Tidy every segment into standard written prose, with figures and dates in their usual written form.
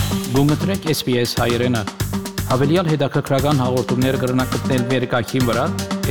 Գումտրեք SPS հայրենը։ Հավելյալ հետաքրքրական հաղորդումներ կգրնակցնել վերկայքին վրա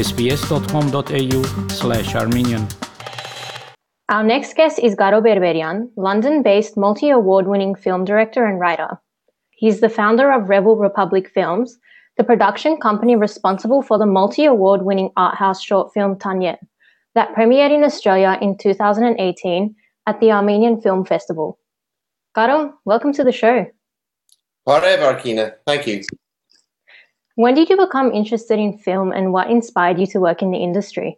sbs.com.au/armenian. Our next guest is Garo Berberian, London-based multi-award-winning film director and writer. He's the founder of Rebel Republic Films, the production company responsible for the multi-award-winning art house short film Tanyet, that premiered in Australia in 2018 at the Armenian Film Festival. Garo, welcome to the show. Hi, Markina. Thank you. When did you become interested in film and what inspired you to work in the industry?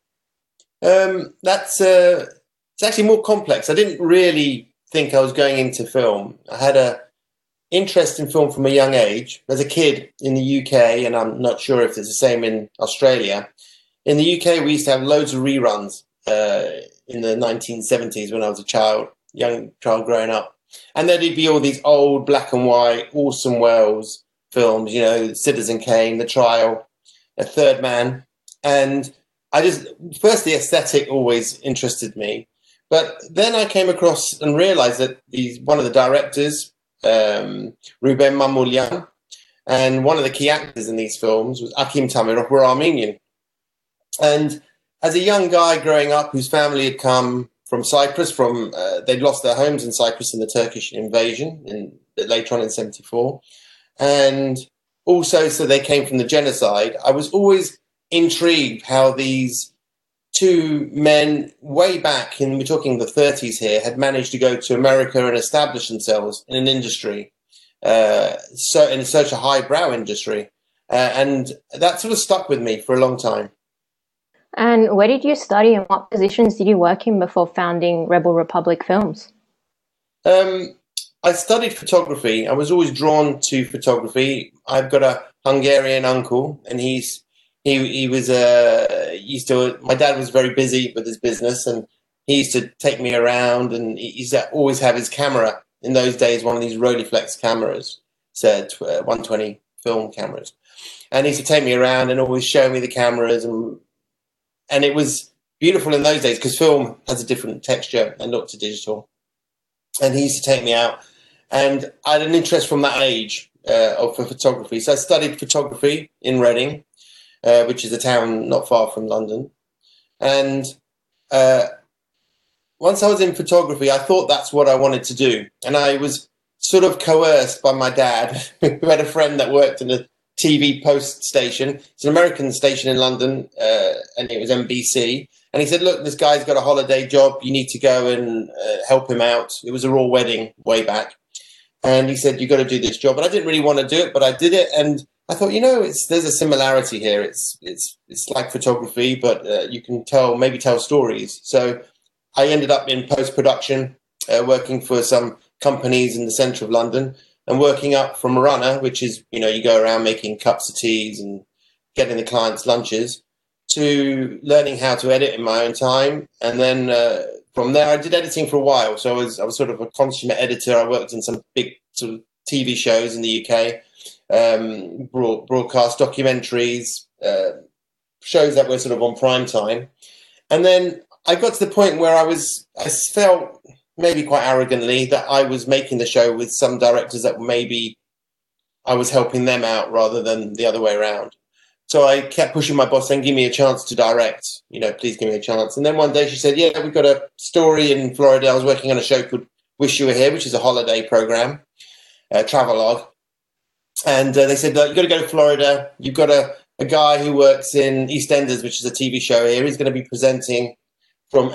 It's actually more complex. I didn't really think I was going into film. I had an interest in film from a young age. As a kid in the UK, and I'm not sure if it's the same in Australia, in the UK we used to have loads of reruns in the 1970s when I was a young child growing up. And there'd be all these old black and white Orson Welles films, you know, Citizen Kane, The Trial, A Third Man. And first the aesthetic always interested me. But then I came across and realized that one of the directors, Ruben Mamoulian, and one of the key actors in these films was Akim Tamirov, were Armenian. And as a young guy growing up whose family had come from Cyprus, they'd lost their homes in Cyprus in the Turkish invasion later on in 1974. And also, so they came from the genocide. I was always intrigued how these two men way back we're talking the 30s here, had managed to go to America and establish themselves in an industry, in such a highbrow industry. And that sort of stuck with me for a long time. And where did you study and what positions did you work in before founding Rebel Republic Films? I studied photography. I was always drawn to photography. I've got a Hungarian uncle, and my dad was very busy with his business, and he used to take me around, and he used to always have his camera. In those days, one of these Rolleiflex cameras, 120 film cameras. And he used to take me around and always show me the cameras, and it was beautiful in those days because film has a different texture and look to digital. And he used to take me out, and I had an interest from that age for photography. So I studied photography in Reading, which is a town not far from London. And once I was in photography, I thought that's what I wanted to do. And I was sort of coerced by my dad, who had a friend that worked in a TV post station. It's an American station in London, and it was NBC. And he said, look, this guy's got a holiday job. You need to go and help him out. It was a royal wedding way back. And he said, you've got to do this job. And I didn't really want to do it, but I did it. And I thought, there's a similarity here. It's like photography, but you can maybe tell stories. So I ended up in post-production, working for some companies in the centre of London, and working up from a runner, which is, you go around making cups of teas and getting the clients lunches, to learning how to edit in my own time. And then from there, I did editing for a while. So I was sort of a consummate editor. I worked in some big sort of TV shows in the UK, broadcast documentaries, shows that were sort of on prime time. And then I got to the point where I felt maybe quite arrogantly that I was making the show with some directors that maybe I was helping them out rather than the other way around. So I kept pushing my boss saying, give me a chance to direct, please give me a chance. And then one day she said, yeah, we've got a story in Florida. I was working on a show called Wish You Were Here, which is a holiday program, travelogue. And they said, look, you've got to go to Florida. You've got a guy who works in EastEnders, which is a TV show here. He's going to be presenting from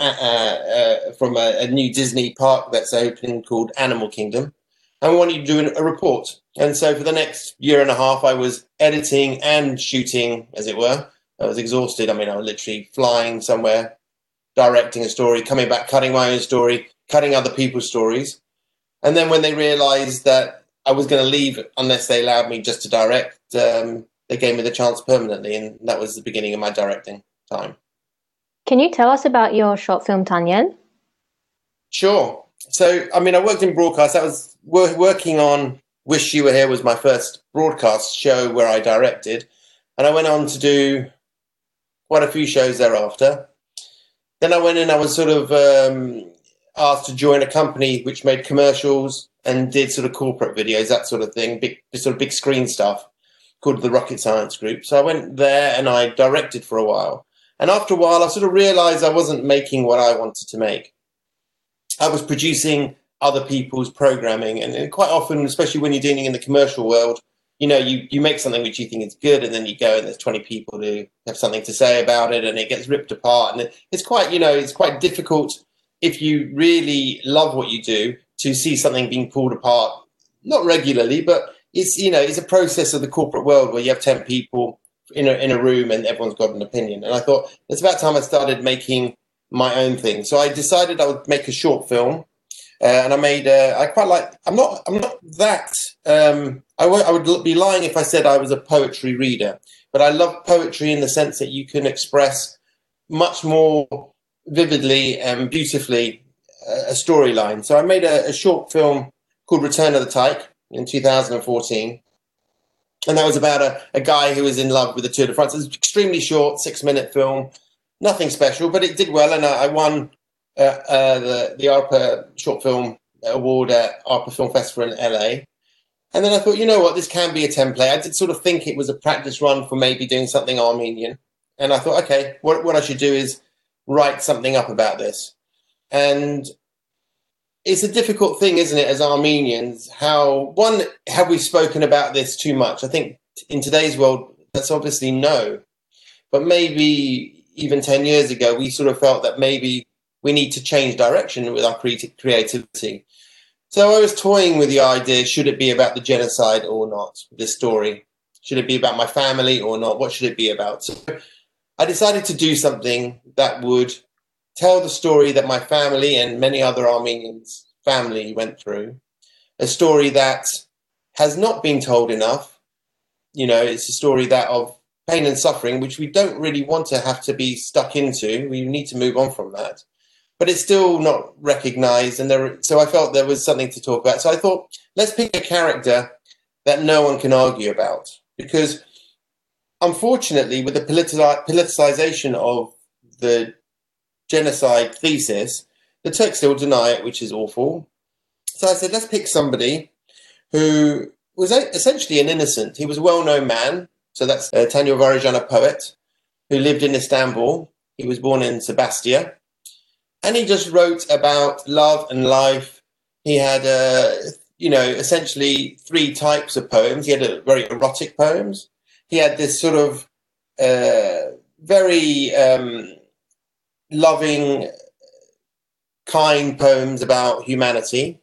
a new Disney park that's opening called Animal Kingdom. And we want you to do a report. And so for the next year and a half, I was editing and shooting, as it were. I was exhausted. I was literally flying somewhere, directing a story, coming back, cutting my own story, cutting other people's stories. And then when they realized that I was going to leave unless they allowed me just to direct, they gave me the chance permanently. And that was the beginning of my directing time. Can you tell us about your short film, Tanyet? Sure. So, I worked in broadcast. I was working on Wish You Were Here was my first broadcast show where I directed. And I went on to do quite a few shows thereafter. Then I went in, I was sort of asked to join a company which made commercials and did sort of corporate videos, that sort of thing, big screen stuff, called the Rocket Science Group. So I went there and I directed for a while. And after a while, I sort of realized I wasn't making what I wanted to make. I was producing other people's programming. And quite often, especially when you're dealing in the commercial world, you make something which you think is good, and then you go and there's 20 people who have something to say about it, and it gets ripped apart. And it's quite difficult, if you really love what you do, to see something being pulled apart, not regularly, but it's a process of the corporate world where you have 10 people in a room and everyone's got an opinion. And I thought it's about time I started making my own thing. So I decided I would make a short film, and I made. I quite like. I'm not that. I would be lying if I said I was a poetry reader, but I love poetry in the sense that you can express much more vividly and beautifully a storyline. So I made a short film called Return of the Tyke in 2014. And that was about a guy who was in love with the Tour de France. It was an extremely short, 6-minute film, nothing special, but it did well. And I won the ARPA Short Film Award at ARPA Film Festival in LA. And then I thought, you know what, this can be a template. I did sort of think it was a practice run for maybe doing something Armenian. And I thought, okay, what I should do is write something up about this. And it's a difficult thing, isn't it, as Armenians? Have we spoken about this too much? I think in today's world, that's obviously no. But maybe even 10 years ago, we sort of felt that maybe we need to change direction with our creativity. So I was toying with the idea, should it be about the genocide or not, this story? Should it be about my family or not? What should it be about? So I decided to do something that would tell the story that my family and many other Armenians' family went through, a story that has not been told enough. It's a story of pain and suffering, which we don't really want to have to be stuck into. We need to move on from that. But it's still not recognized. So I felt there was something to talk about. So I thought, let's pick a character that no one can argue about. Because unfortunately, with the politicization of the genocide thesis, the Turks still deny it, which is awful. So I said, let's pick somebody who was essentially an innocent. He was a well-known man. So that's Tanya Varajan, a poet who lived in Istanbul. He was born in Sebastia. And he just wrote about love and life. He had, essentially 3 types of poems. He had very erotic poems. He had this sort of very loving, kind poems about humanity.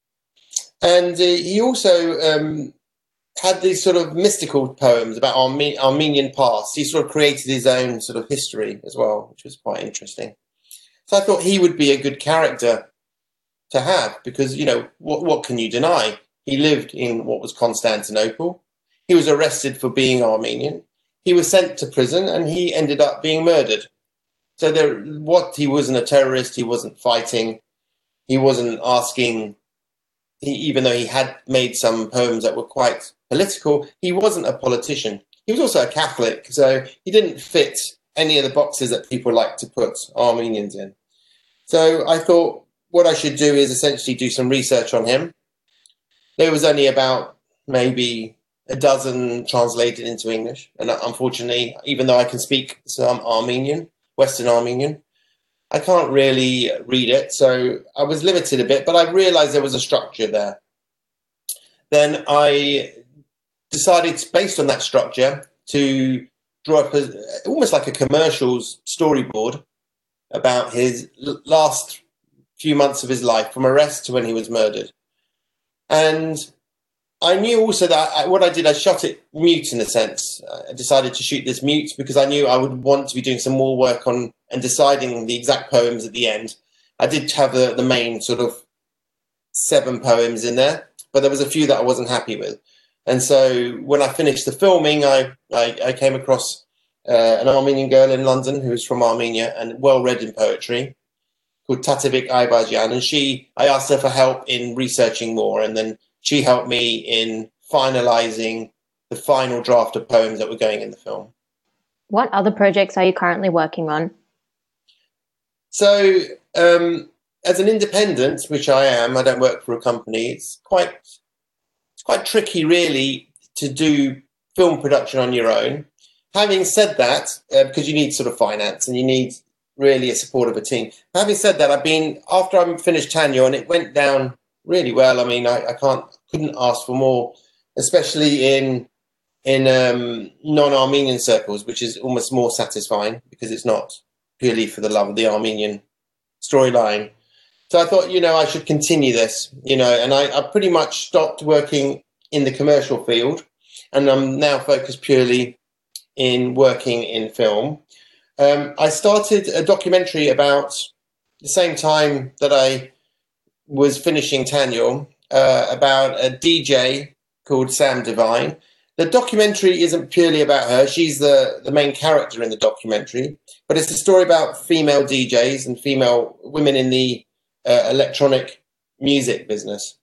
And he also had these sort of mystical poems about Armenian past. He sort of created his own sort of history as well, which was quite interesting. So I thought he would be a good character to have because, what can you deny? He lived in what was Constantinople. He was arrested for being Armenian. He was sent to prison and he ended up being murdered. So he wasn't a terrorist. He wasn't fighting. He wasn't asking, even though he had made some poems that were quite political, he wasn't a politician. He was also a Catholic. So he didn't fit any of the boxes that people like to put Armenians in. So I thought what I should do is essentially do some research on him. There was only about maybe a dozen translated into English. And unfortunately, even though I can speak some Armenian, Western Armenian, I can't really read it. So I was limited a bit, but I realized there was a structure there. Then I decided, based on that structure, to draw up almost like a commercials storyboard about his last few months of his life, from arrest to when he was murdered. And I knew also that what I did, I shot it mute in a sense. I decided to shoot this mute because I knew I would want to be doing some more work on and deciding the exact poems at the end. I did have the main sort of 7 poems in there, but there was a few that I wasn't happy with. And so when I finished the filming, I came across an Armenian girl in London who was from Armenia and well-read in poetry, called Tatevik Aybajian. And I asked her for help in researching more, and then she helped me in finalizing the final draft of poems that were going in the film. What other projects are you currently working on? So as an independent, which I am, I don't work for a company. It's quite tricky, really, to do film production on your own. Having said that, because you need sort of finance and you need really a support of a team. Having said that, after I finished Tanyo, and it went down really well. I mean, I couldn't ask for more, especially in non-Armenian circles, which is almost more satisfying because it's not purely for the love of the Armenian storyline. So I thought, I should continue this, and I pretty much stopped working in the commercial field, and I'm now focused purely in working in film. I started a documentary about the same time that I was finishing Tanyo, about a DJ called Sam Divine. The documentary isn't purely about her. She's the main character in the documentary, but it's a story about female DJs and female women in the electronic music business.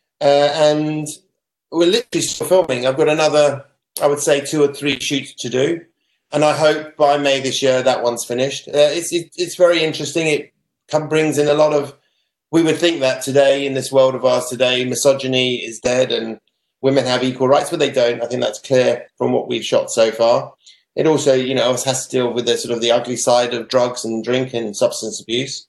And we're literally still filming. I've got another, I would say, 2 or 3 shoots to do. And I hope by May this year that one's finished. It's very interesting. It brings in a lot of, we would think that today, in this world of ours today, misogyny is dead and women have equal rights, but they don't. I think that's clear from what we've shot so far. It also, has to deal with the sort of the ugly side of drugs and drink and substance abuse.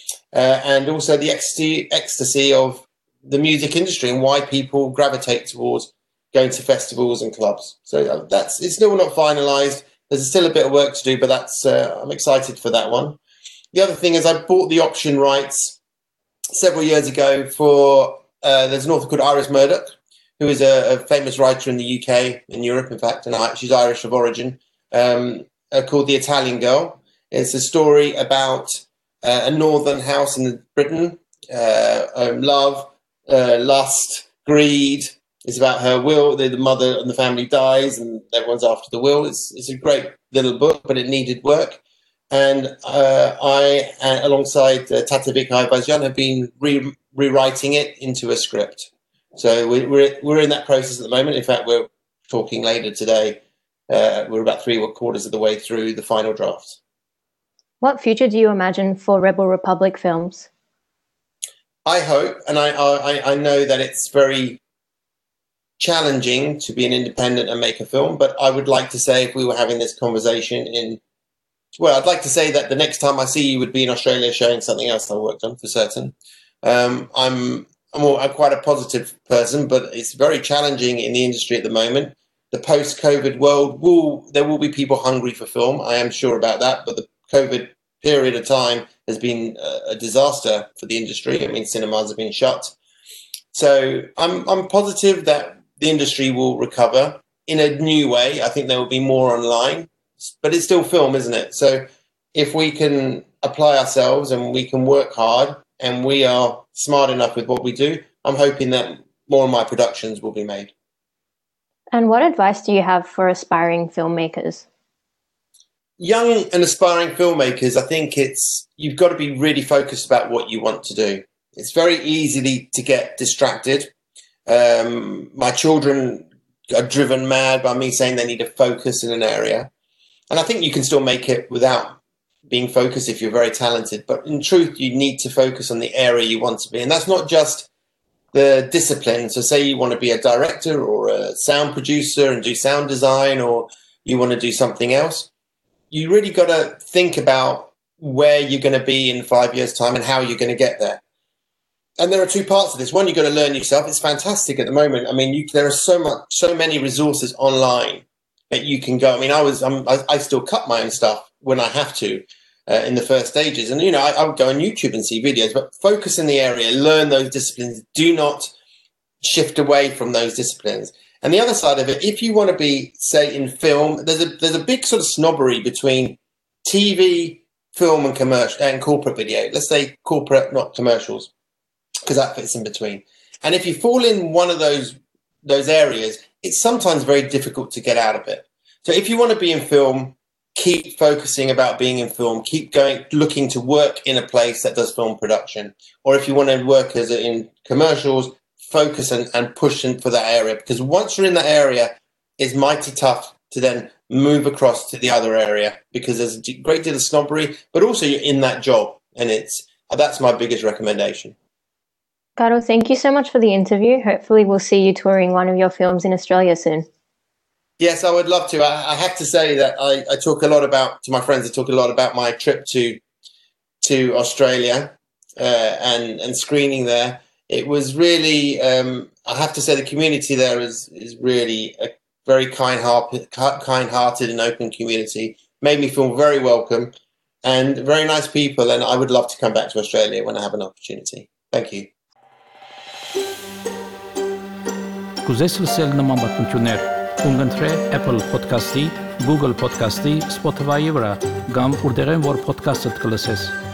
And also the ecstasy of the music industry and why people gravitate towards going to festivals and clubs. So it's still not finalized. There's still a bit of work to do, but I'm excited for that one. The other thing is I bought the option rights several years ago for, there's an author called Iris Murdoch, who is a famous writer in the UK, in Europe, in fact, and she's Irish of origin, called The Italian Girl. It's a story about a northern house in Britain, love, lust, greed. It's about her will. The mother and the family dies and everyone's after the will. It's a great little book, but it needed work. And I, alongside Tatevik Ayvazyan, have been rewriting it into a script. So we're in that process at the moment. In fact, we're talking later today. We're about 3/4 of the way through the final draft. What future do you imagine for Rebel Republic films? I hope, and I know that it's very challenging to be an independent and make a film, but I would like to say, if we were having this conversation I'd like to say that the next time I see you would be in Australia showing something else I worked on, for certain. I'm quite a positive person, but it's very challenging in the industry at the moment. The post-COVID world, there will be people hungry for film. I am sure about that, but the COVID period of time has been a disaster for the industry. I mean, cinemas have been shut. So I'm positive that the industry will recover in a new way. I think there will be more online, but it's still film, isn't it? So if we can apply ourselves and we can work hard and we are smart enough with what we do, I'm hoping that more of my productions will be made. And what advice do you have for aspiring filmmakers? Young and aspiring filmmakers, I think you've got to be really focused about what you want to do. It's very easy to get distracted. My children are driven mad by me saying they need to focus in an area. And I think you can still make it without being focused if you're very talented. But in truth, you need to focus on the area you want to be. And that's not just the discipline. So say you want to be a director or a sound producer and do sound design, or you want to do something else. You really got to think about where you're going to be in 5 years' time and how you're going to get there. And there are 2 parts of this. One, you've got to learn yourself. It's fantastic at the moment. I mean, there are so many resources online that you can go. I mean, I still cut my own stuff when I have to in the first stages. And, I would go on YouTube and see videos, but focus in the area, learn those disciplines. Do not shift away from those disciplines. And the other side of it, if you want to be, say, in film, there's a big sort of snobbery between TV, film and commercial and corporate video. Let's say corporate, not commercials, because that fits in between. And if you fall in one of those areas, it's sometimes very difficult to get out of it. So if you want to be in film, keep focusing about being in film, keep going, looking to work in a place that does film production. Or if you want to work in commercials, focus and push for that area. Because once you're in that area, it's mighty tough to then move across to the other area, because there's a great deal of snobbery, but also you're in that job. And That's my biggest recommendation. Garo, thank you so much for the interview. Hopefully we'll see you touring one of your films in Australia soon. Yes, I would love to. I have to say that I talk a lot about, to my friends, I talk a lot about my trip to Australia and screening there. It was really, I have to say, the community there is really a very kind-hearted and open community. Made me feel very welcome and very nice people. And I would love to come back to Australia when I have an opportunity. Thank you. Կուզես լսել նման պատմություններ, կընտրե Apple Podcast-ի, Google Podcast-ի, Spotify-ի վրա, կամ որտեղեն որ podcast-ըդ կլսես։